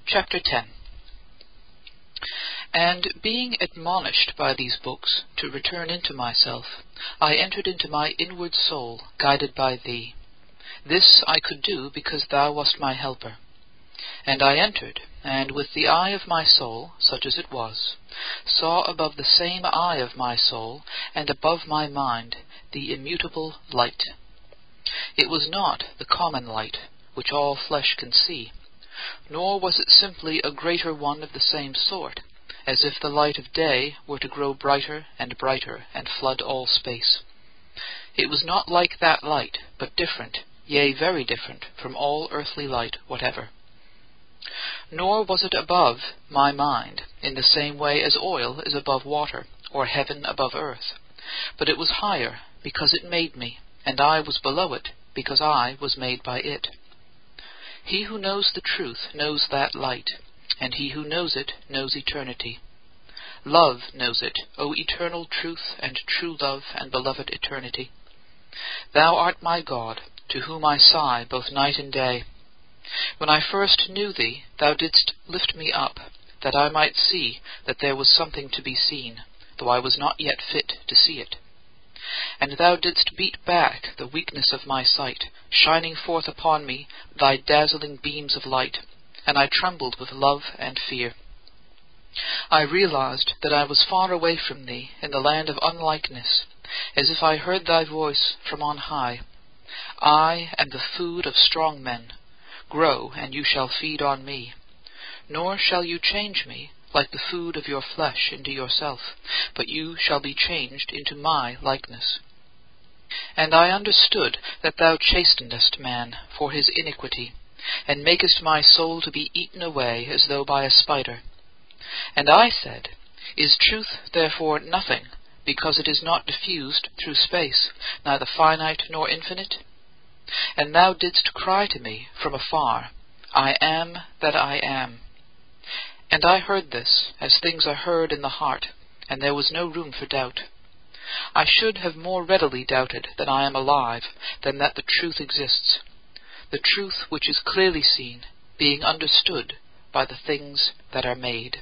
Chapter 10. And being admonished by these books to return into myself, I entered into my inward soul, guided by thee. This I could do because thou wast my helper. And I entered, and with the eye of my soul, such as it was, saw above the same eye of my soul, and above my mind, the immutable light. It was not the common light, which all flesh can see, nor was it simply a greater one of the same sort, as if the light of day were to grow brighter and flood all space. It was not like that light, but different, yea, very different from all earthly light whatever. Nor was it above my mind in the same way as oil is above water, or heaven above earth, but it was higher because it made me, and I was below it because I was made by it. He who knows the truth knows that light, and he who knows it knows eternity. Love knows it, O eternal truth and true love and beloved eternity. Thou art my God, to whom I sigh both night and day. When I first knew thee, thou didst lift me up, that I might see that there was something to be seen, though I was not yet fit to see it. And thou didst beat back the weakness of my sight, shining forth upon me thy dazzling beams of light, and I trembled with love and fear. I realized that I was far away from thee in the land of unlikeness, as if I heard thy voice from on high. I am the food of strong men. Grow, and you shall feed on me. Nor shall you change me like the food of your flesh into yourself, but you shall be changed into my likeness. And I understood that thou chastenest man for his iniquity, and makest my soul to be eaten away as though by a spider. And I said, Is truth therefore nothing, because it is not diffused through space, neither finite nor infinite? And thou didst cry to me from afar, I am that I am. And I heard this, as things are heard in the heart, and there was no room for doubt. I should have more readily doubted that I am alive, than that the truth exists, the truth which is clearly seen, being understood by the things that are made.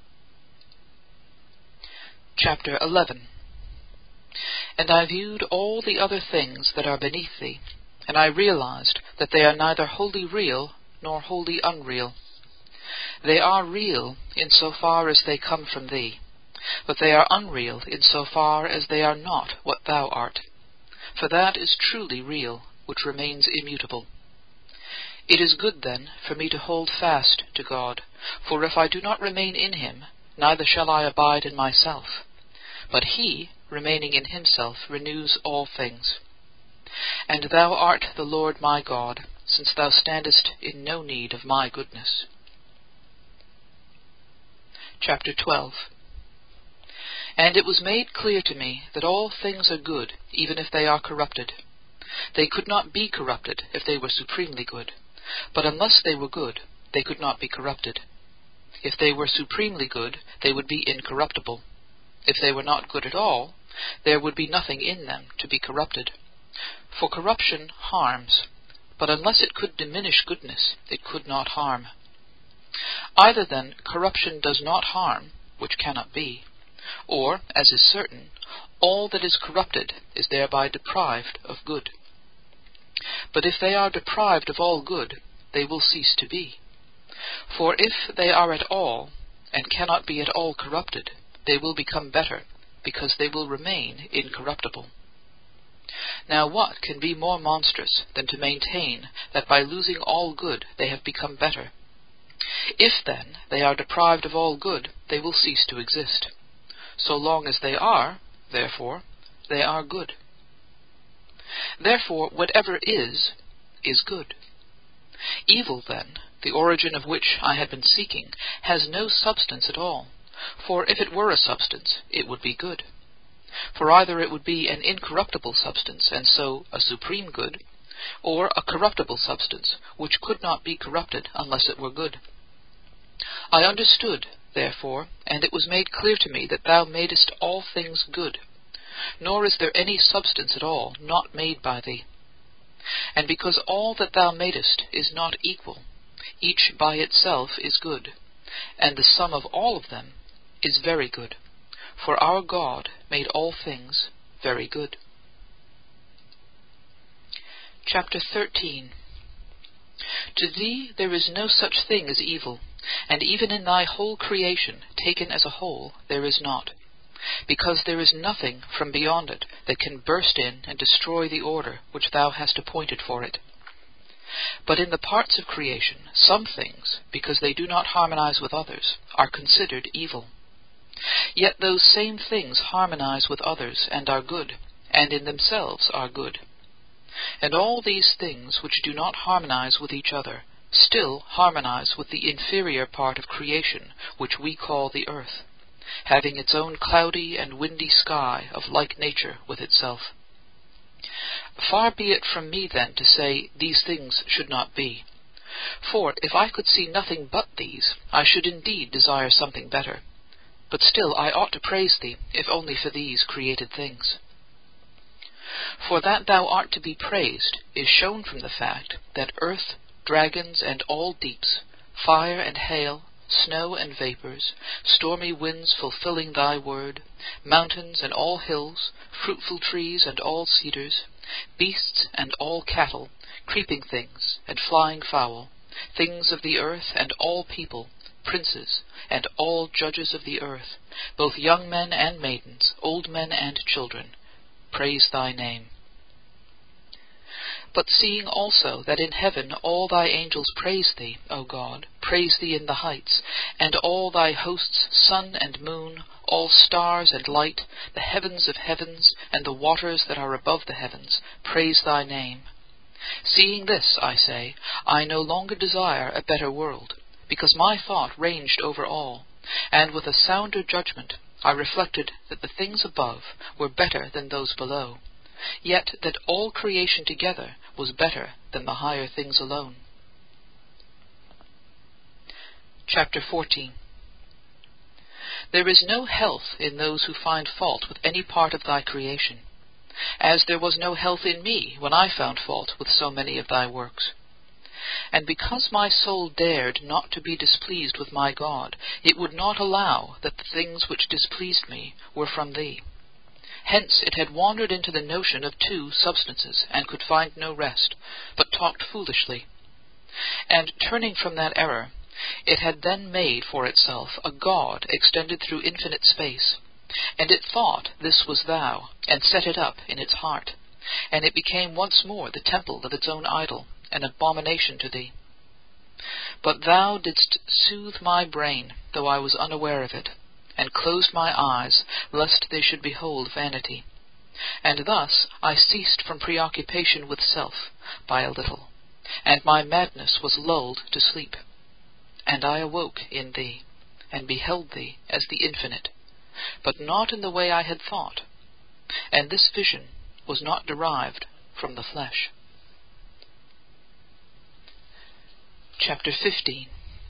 Chapter 11. And I viewed all the other things that are beneath thee, and I realized that they are neither wholly real nor wholly unreal. They are real in so far as they come from thee, but they are unreal in so far as they are not what thou art. For that is truly real, which remains immutable. It is good, then, for me to hold fast to God, for if I do not remain in him, neither shall I abide in myself. But he, remaining in himself, renews all things. And thou art the Lord my God, since thou standest in no need of my goodness. Chapter 12. And it was made clear to me that all things are good, even if they are corrupted. They could not be corrupted if they were supremely good, but unless they were good, they could not be corrupted. If they were supremely good, they would be incorruptible. If they were not good at all, there would be nothing in them to be corrupted. For corruption harms, but unless it could diminish goodness, it could not harm. Either then corruption does not harm, which cannot be, or, as is certain, all that is corrupted is thereby deprived of good. But if they are deprived of all good, they will cease to be. For if they are at all, and cannot be at all corrupted, they will become better, because they will remain incorruptible. Now what can be more monstrous than to maintain that by losing all good they have become better? If then they are deprived of all good, they will cease to exist. So long as they are, therefore, they are good. Therefore, whatever is good. Evil, then, the origin of which I had been seeking, has no substance at all, for if it were a substance, it would be good. For either it would be an incorruptible substance, and so a supreme good, or a corruptible substance, which could not be corrupted unless it were good. I understood, therefore, and it was made clear to me that thou madest all things good, nor is there any substance at all not made by thee. And because all that thou madest is not equal, Each by itself is good, and the sum of all of them is very good, for our God made all things very good. Chapter 13. To thee there is no such thing as evil, and even in thy whole creation, taken as a whole, there is not, because there is nothing from beyond it that can burst in and destroy the order which thou hast appointed for it. But in the parts of creation, some things, because they do not harmonize with others, are considered evil. Yet those same things harmonize with others and are good, and in themselves are good. And all these things which do not harmonize with each other still harmonize with the inferior part of creation which we call the earth, having its own cloudy and windy sky of like nature with itself. Far be it from me then to say these things should not be. For if I could see nothing but these, I should indeed desire something better. But still I ought to praise thee, if only for these created things. For that thou art to be praised is shown from the fact that earth, dragons, and all deeps, fire and hail, snow and vapors, stormy winds fulfilling thy word, mountains and all hills, fruitful trees and all cedars, beasts and all cattle, creeping things and flying fowl, things of the earth and all people, princes and all judges of the earth, both young men and maidens, old men and children, praise thy name. But seeing also that in heaven all thy angels praise thee, O God, praise thee in the heights, and all thy hosts, sun and moon, all stars and light, the heavens of heavens, and the waters that are above the heavens, praise thy name. Seeing this, I say, I no longer desire a better world, because my thought ranged over all, and with a sounder judgment I reflected that the things above were better than those below, yet that all creation together was better than the higher things alone. Chapter 14. There is no health in those who find fault with any part of thy creation, as there was no health in me when I found fault with so many of thy works. And because my soul dared not to be displeased with my God, it would not allow that the things which displeased me were from thee. Hence it had wandered into the notion of two substances, and could find no rest, but talked foolishly. And turning from that error, it had then made for itself a God extended through infinite space, and it thought this was thou, and set it up in its heart, and it became once more the temple of its own idol, an abomination to thee. But thou didst soothe my brain, though I was unaware of it, and closed my eyes, lest they should behold vanity. And thus I ceased from preoccupation with self by a little, and my madness was lulled to sleep. And I awoke in thee, and beheld thee as the infinite, but not in the way I had thought, and this vision was not derived from the flesh. Chapter 15.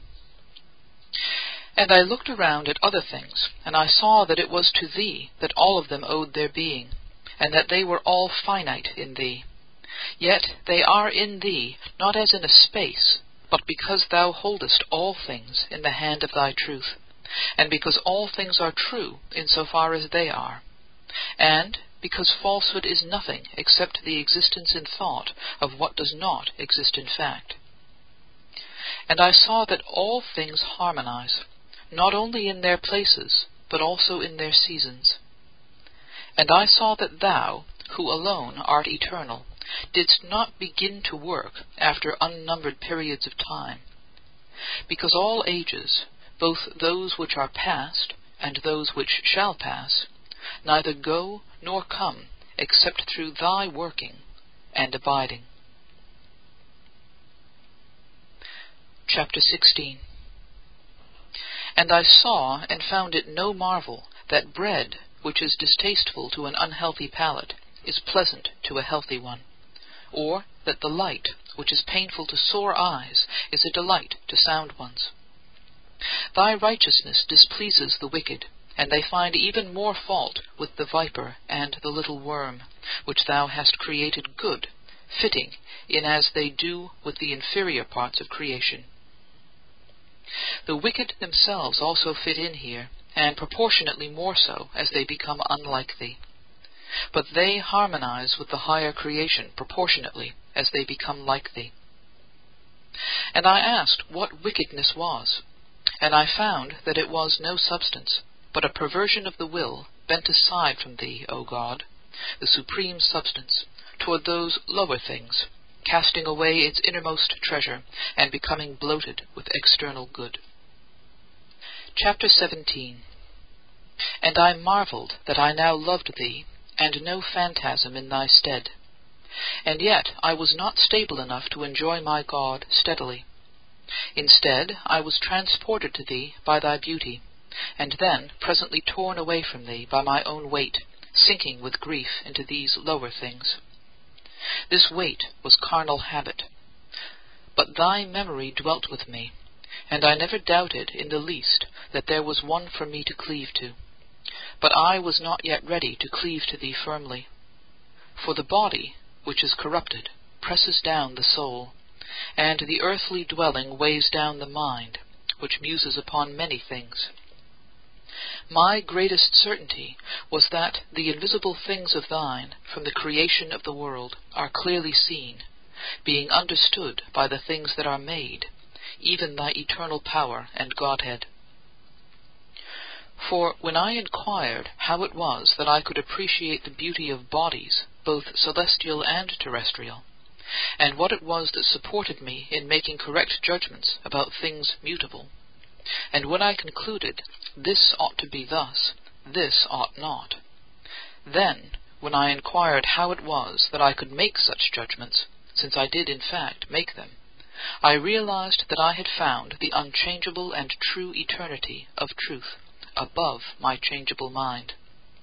And I looked around at other things, and I saw that it was to thee that all of them owed their being, and that they were all finite in thee. Yet they are in thee, not as in a space, but because thou holdest all things in the hand of thy truth, and because all things are true in so far as they are, and because falsehood is nothing except the existence in thought of what does not exist in fact. And I saw that all things harmonize, not only in their places, but also in their seasons. And I saw that thou, who alone art eternal, didst not begin to work after unnumbered periods of time, because all ages, both those which are past and those which shall pass, neither go nor come except through thy working and abiding. Chapter 16. And I saw and found it no marvel that bread, which is distasteful to an unhealthy palate, is pleasant to a healthy one, or that the light, which is painful to sore eyes, is a delight to sound ones. Thy righteousness displeases the wicked, and they find even more fault with the viper and the little worm, which thou hast created good, fitting in as they do with the inferior parts of creation, The wicked themselves also fit in here, and proportionately more so as they become unlike thee. But they harmonize with the higher creation proportionately as they become like thee. And I asked what wickedness was, and I found that it was no substance, but a perversion of the will bent aside from thee, O God, the supreme substance, toward those lower things, casting away its innermost treasure, and becoming bloated with external good. Chapter 17. And I marveled that I now loved thee, and no phantasm in thy stead. And yet I was not stable enough to enjoy my God steadily. Instead, I was transported to thee by thy beauty, and then presently torn away from thee by my own weight, sinking with grief into these lower things. This weight was carnal habit. But thy memory dwelt with me, and I never doubted in the least that there was one for me to cleave to. But I was not yet ready to cleave to thee firmly. For the body, which is corrupted, presses down the soul, and the earthly dwelling weighs down the mind, which muses upon many things. My greatest certainty was that the invisible things of thine, from the creation of the world, are clearly seen, being understood by the things that are made, even thy eternal power and Godhead. For when I inquired how it was that I could appreciate the beauty of bodies, both celestial and terrestrial, and what it was that supported me in making correct judgments about things mutable, and when I concluded, this ought to be thus, this ought not, then, when I inquired how it was that I could make such judgments, since I did in fact make them, I realized that I had found the unchangeable and true eternity of truth above my changeable mind.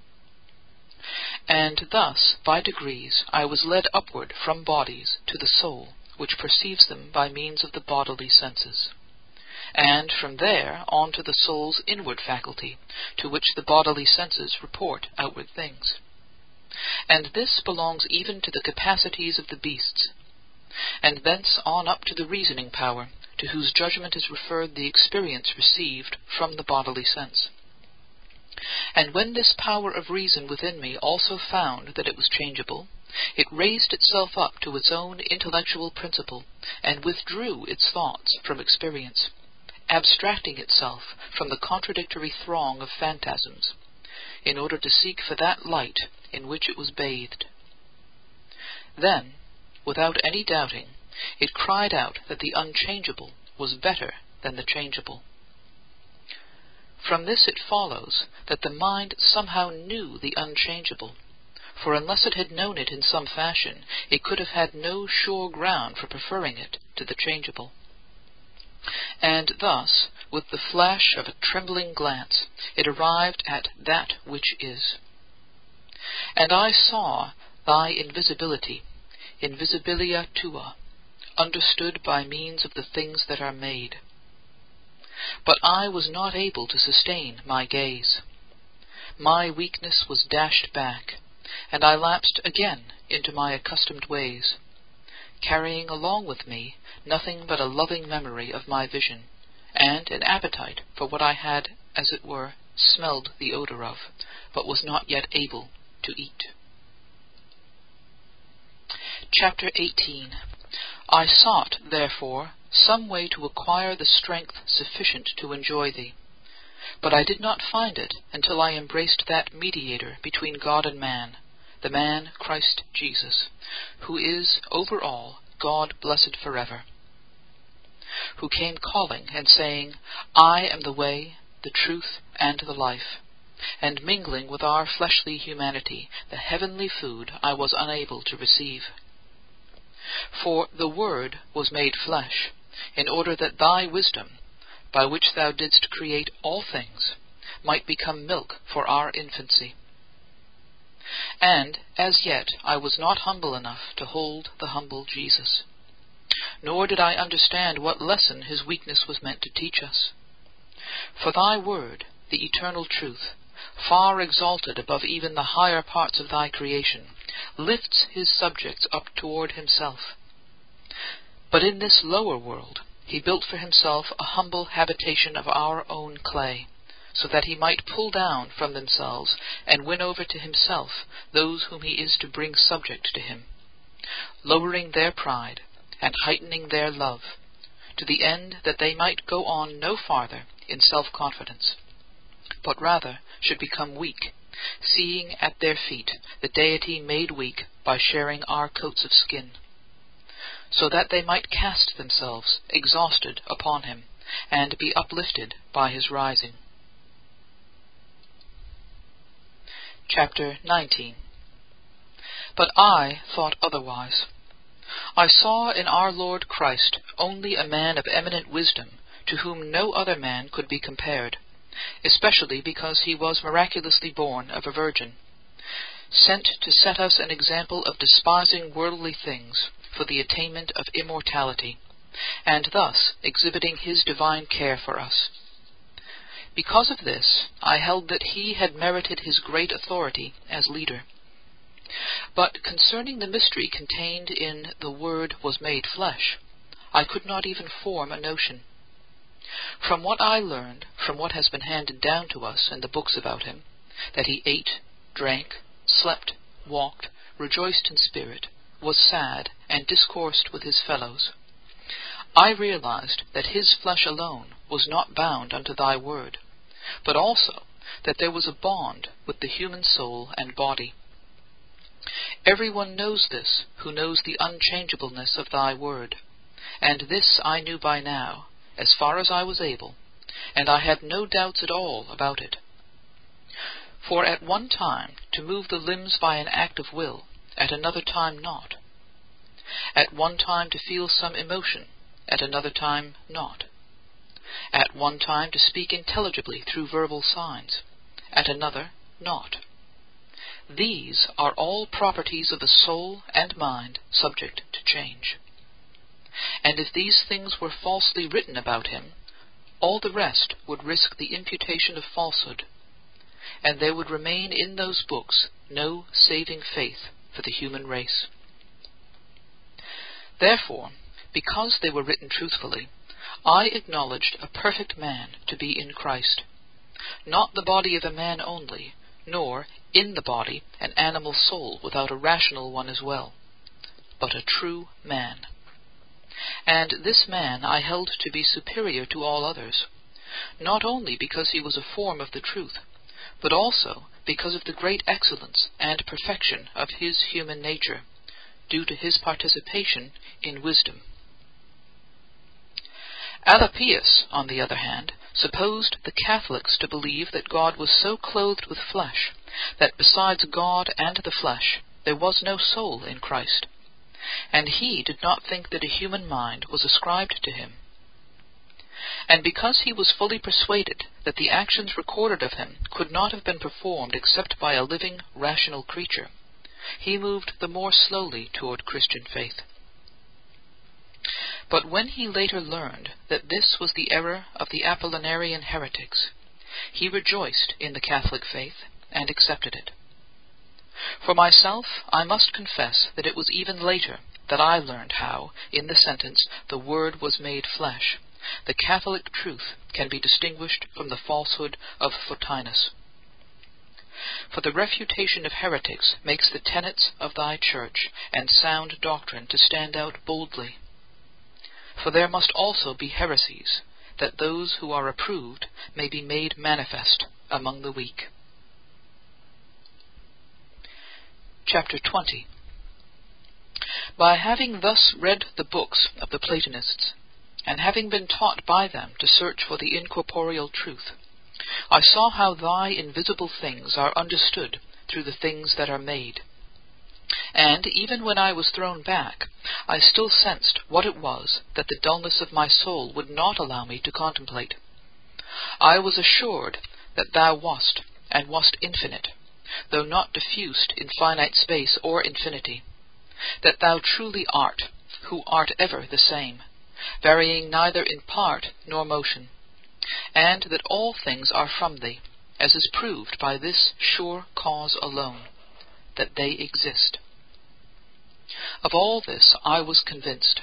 And thus, by degrees, I was led upward from bodies to the soul, which perceives them by means of the bodily senses, and from there on to the soul's inward faculty, to which the bodily senses report outward things. And this belongs even to the capacities of the beasts, and thence on up to the reasoning power, to whose judgment is referred the experience received from the bodily sense. And when this power of reason within me also found that it was changeable, it raised itself up to its own intellectual principle, and withdrew its thoughts from experience, abstracting itself from the contradictory throng of phantasms, in order to seek for that light in which it was bathed. Then, without any doubting, it cried out that the unchangeable was better than the changeable. From this it follows that the mind somehow knew the unchangeable, for unless it had known it in some fashion, it could have had no sure ground for preferring it to the changeable. And thus, with the flash of a trembling glance, it arrived at that which is. And I saw thy invisibility, invisibilia tua, understood by means of the things that are made. But I was not able to sustain my gaze. My weakness was dashed back, and I lapsed again into my accustomed ways, carrying along with me nothing but a loving memory of my vision, and an appetite for what I had, as it were, smelled the odor of, but was not yet able to eat. Chapter 18. I sought, therefore, some way to acquire the strength sufficient to enjoy thee, but I did not find it until I embraced that mediator between God and man, the man Christ Jesus, who is, over all, God blessed forever, who came calling and saying, I am the way, the truth, and the life, and mingling with our fleshly humanity the heavenly food I was unable to receive. For the Word was made flesh, in order that thy wisdom, by which thou didst create all things, might become milk for our infancy. And as yet I was not humble enough to hold the humble Jesus, nor did I understand what lesson his weakness was meant to teach us. For thy word, the eternal truth, far exalted above even the higher parts of thy creation, lifts his subjects up toward himself. But in this lower world he built for himself a humble habitation of our own clay, so that he might pull down from themselves and win over to himself those whom he is to bring subject to him, lowering their pride and heightening their love, to the end that they might go on no farther in self-confidence, but rather should become weak, seeing at their feet the deity made weak by sharing our coats of skin, so that they might cast themselves exhausted upon him and be uplifted by his rising. Chapter 19. But I thought otherwise. I saw in our Lord Christ only a man of eminent wisdom, to whom no other man could be compared, especially because he was miraculously born of a virgin, sent to set us an example of despising worldly things for the attainment of immortality, and thus exhibiting his divine care for us. Because of this, I held that he had merited his great authority as leader. But concerning the mystery contained in "the Word was made flesh," I could not even form a notion. From what I learned from what has been handed down to us in the books about him, that he ate, drank, slept, walked, rejoiced in spirit, was sad, and discoursed with his fellows, I realized that his flesh alone was not bound unto thy word, but also that there was a bond with the human soul and body. Everyone knows this who knows the unchangeableness of thy word, and this I knew by now, as far as I was able, and I had no doubts at all about it. For at one time to move the limbs by an act of will, at another time not. At one time to feel some emotion, at another time not. At one time to speak intelligibly through verbal signs, at another not. These are all properties of the soul and mind subject to change. And if these things were falsely written about him, all the rest would risk the imputation of falsehood, and there would remain in those books no saving faith for the human race. Therefore, because they were written truthfully, I acknowledged a perfect man to be in Christ, not the body of a man only, nor in the body an animal soul without a rational one as well, but a true man. And this man I held to be superior to all others, not only because he was a form of the truth, but also because of the great excellence and perfection of his human nature, due to his participation in wisdom. Alypius, on the other hand, supposed the Catholics to believe that God was so clothed with flesh that besides God and the flesh there was no soul in Christ, and he did not think that a human mind was ascribed to him. And because he was fully persuaded that the actions recorded of him could not have been performed except by a living, rational creature, he moved the more slowly toward Christian faith. But when he later learned that this was the error of the Apollinarian heretics, he rejoiced in the Catholic faith and accepted it. For myself, I must confess that it was even later that I learned how, in the sentence, "the Word was made flesh," the Catholic truth can be distinguished from the falsehood of Photinus. For the refutation of heretics makes the tenets of thy church and sound doctrine to stand out boldly. For there must also be heresies, that those who are approved may be made manifest among the weak. Chapter 20. By having thus read the books of the Platonists, and having been taught by them to search for the incorporeal truth, I saw how thy invisible things are understood through the things that are made. And even when I was thrown back, I still sensed what it was that the dullness of my soul would not allow me to contemplate. I was assured that thou wast, and wast infinite, though not diffused in finite space or infinity, that thou truly art, who art ever the same, varying neither in part nor motion, and that all things are from thee, as is proved by this sure cause alone, that they exist. Of all this I was convinced,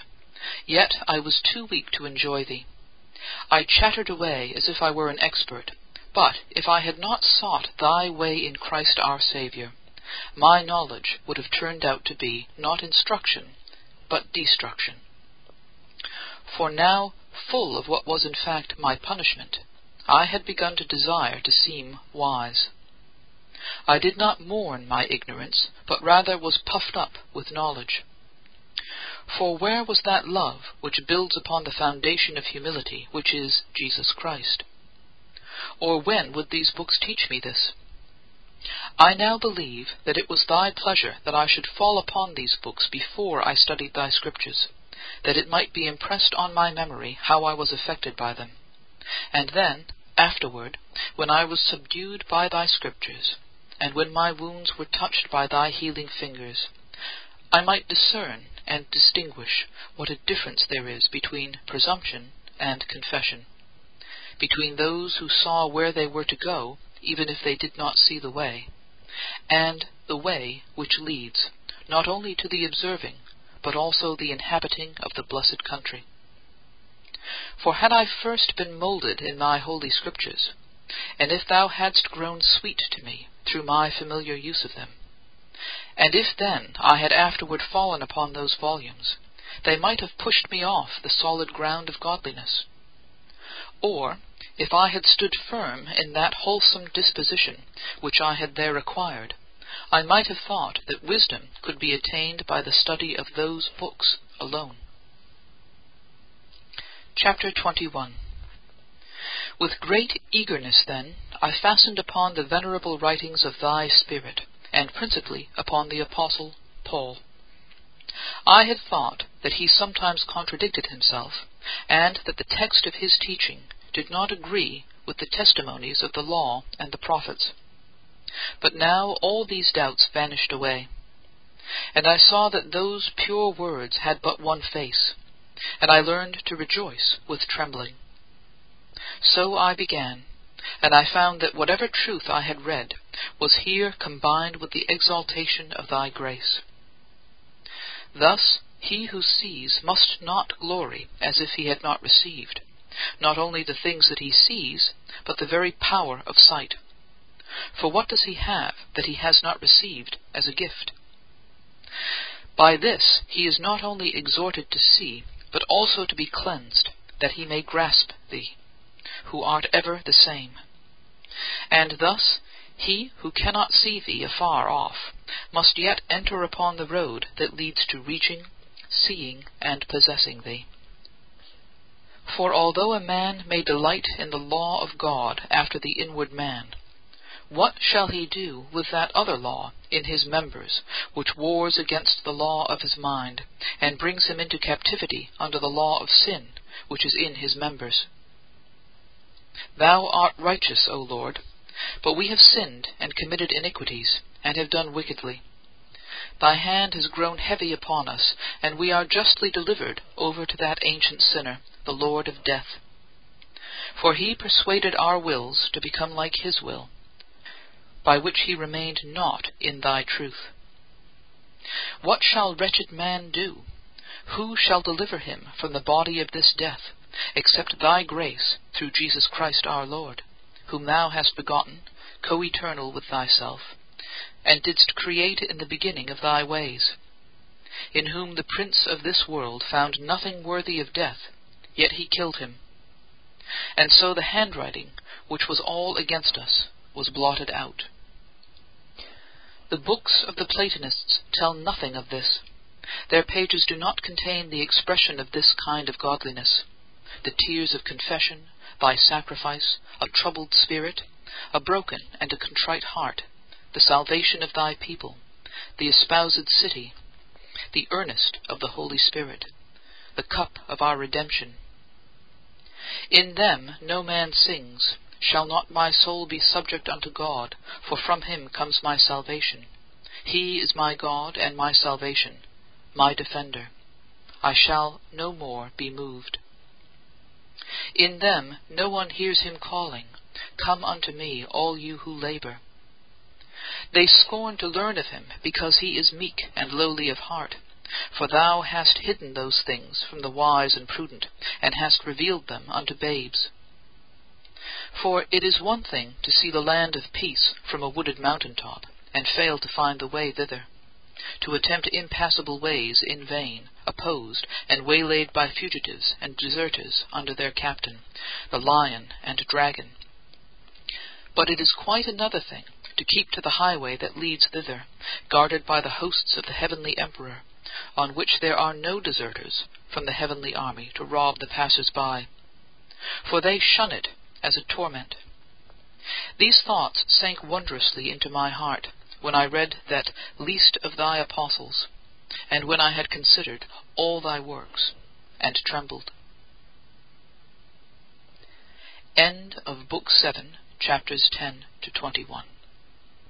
Yet I was too weak to enjoy thee. I chattered away as if I were an expert, but if I had not sought thy way in Christ our Saviour, my knowledge would have turned out to be not instruction, but destruction. For now, full of what was in fact my punishment, I had begun to desire to seem wise. I did not mourn my ignorance, but rather was puffed up with knowledge. For where was that love which builds upon the foundation of humility, which is Jesus Christ? Or when would these books teach me this? I now believe that it was thy pleasure that I should fall upon these books before I studied thy Scriptures, that it might be impressed on my memory how I was affected by them, and then, afterward, when I was subdued by thy Scriptures, and when my wounds were touched by thy healing fingers, I might discern and distinguish what a difference there is between presumption and confession, between those who saw where they were to go, even if they did not see the way, and the way which leads, not only to the observing, but also the inhabiting of the blessed country. For had I first been moulded in thy holy Scriptures, and if thou hadst grown sweet to me through my familiar use of them, and if then I had afterward fallen upon those volumes, they might have pushed me off the solid ground of godliness. Or, if I had stood firm in that wholesome disposition which I had there acquired, I might have thought that wisdom could be attained by the study of those books alone. Chapter 21. With great eagerness, then, I fastened upon the venerable writings of thy Spirit, and principally upon the Apostle Paul. I had thought that he sometimes contradicted himself, and that the text of his teaching did not agree with the testimonies of the law and the prophets. But now all these doubts vanished away, and I saw that those pure words had but one face, and I learned to rejoice with trembling. So I began, and I found that whatever truth I had read was here combined with the exaltation of thy grace. Thus he who sees must not glory as if he had not received, not only the things that he sees, but the very power of sight. For what does he have that he has not received as a gift? By this he is not only exhorted to see, but also to be cleansed, that he may grasp thee, who art ever the same. And thus he who cannot see thee afar off must yet enter upon the road that leads to reaching, seeing, and possessing thee. For although a man may delight in the law of God after the inward man, what shall he do with that other law in his members, which wars against the law of his mind, and brings him into captivity under the law of sin, which is in his members? Thou art righteous, O Lord, but we have sinned and committed iniquities, and have done wickedly. Thy hand has grown heavy upon us, and we are justly delivered over to that ancient sinner, the Lord of death. For he persuaded our wills to become like his will, by which he remained not in thy truth. What shall wretched man do? Who shall deliver him from the body of this death, except thy grace through Jesus Christ our Lord, whom thou hast begotten, co-eternal with thyself, and didst create in the beginning of thy ways, in whom the prince of this world found nothing worthy of death, yet he killed him. And so the handwriting, which was all against us, was blotted out. The books of the Platonists tell nothing of this. Their pages do not contain the expression of this kind of godliness, the tears of confession, thy sacrifice, a troubled spirit, a broken and a contrite heart, the salvation of thy people, the espoused city, the earnest of the Holy Spirit, the cup of our redemption. In them no man sings, Shall not my soul be subject unto God? For from him comes my salvation. He is my God and my salvation, my defender. I shall no more be moved. In them no one hears him calling, Come unto me, all you who labor. They scorn to learn of him, because he is meek and lowly of heart, For thou hast hidden those things from the wise and prudent, and hast revealed them unto babes. For it is one thing to see the land of peace from a wooded mountain top, and fail to find the way thither, to attempt impassable ways in vain, opposed and waylaid by fugitives and deserters under their captain, the lion and dragon. But it is quite another thing to keep to the highway that leads thither, guarded by the hosts of the heavenly Emperor, on which there are no deserters from the heavenly army to rob the passers-by, for they shun it as a torment. These thoughts sank wondrously into my heart when I read that least of thy apostles, and when I had considered all thy works, and trembled. End of Book 7, chapters 10 to 21.